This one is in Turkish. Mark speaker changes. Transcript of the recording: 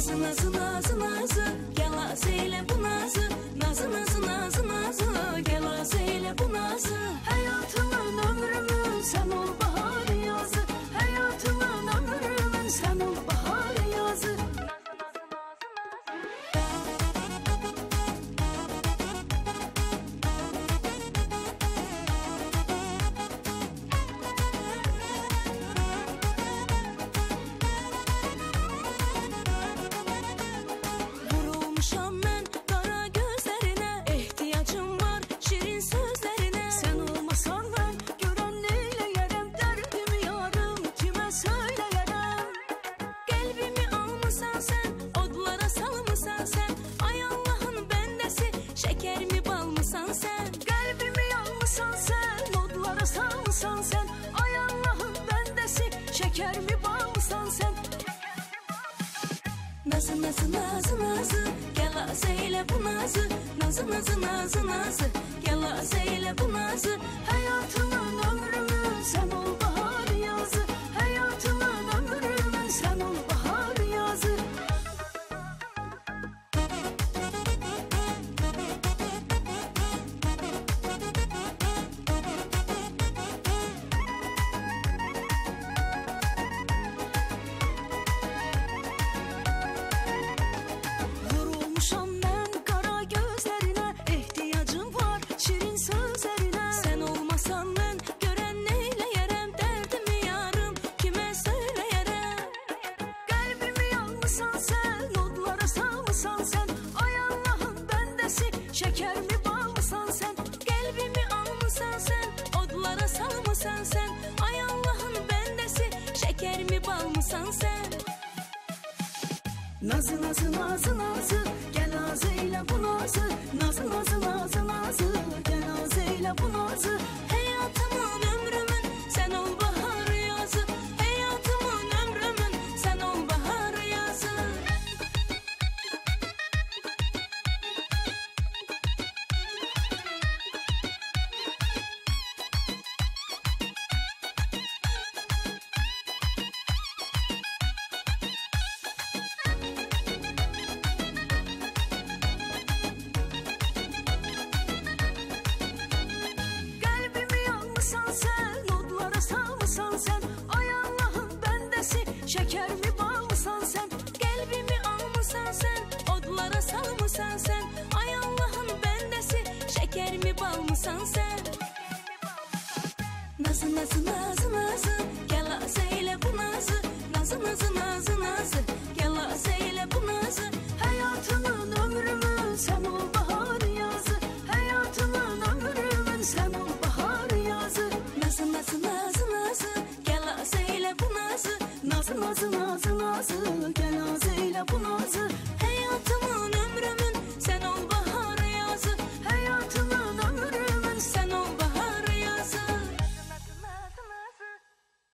Speaker 1: Nazı nazı nazı nazı, gel az eyle bu nazı. Nazı nazı nazı nazı, gel az eyle bu nazı. Hayatımın ömrümün sen ol bahar yazı. Hayatımın ömrümün sen ol bahar yazı. Sen, ay Allah'ın bendesi, şeker mi bal mısan sen? Nazı nazı nazı nazı, gel az eyle bu nazı. Nazı nazı nazı nazı, gel az eyle bu nazı. Hayatımın ömrümün sen ol bahar yazı. Hayatımın ömrümün sen ol bahar yazı. Şeker mi bal mısan sen? Kalbimi almışsan sen, odlara salmışsan sen. Ay Allah'ın bendesi, şeker mi bal mısan sen? Nazı nazı nazı nazı, gel az eyle bu nazı. Nazı nazı nazı nazı, gel az eyle bu nazı. Hayatımın ömrümün sen ol bahar yazı. Hayatımın ömrümün sen ol bahar yazı. Şeker mi bal mısan sen? Kalbimi almışsan sen, odlara salmışsan sen. Ay Allah'ın bendesi, şeker mi bal mısan sen? Nazı nazı nazı nazı, gel az eyle bu nazı. Nazı nazı nazı nazı, gel az eyle bu nazı. Hayatımın ömrümün sen ol bahar yazı. Hayatımın ömrümün sen ol bahar yazı. Nazı nazı nazı nazı, gel az eyle bu nazı. Nazı nazı nazı nazı, gel az eyle bu nazı.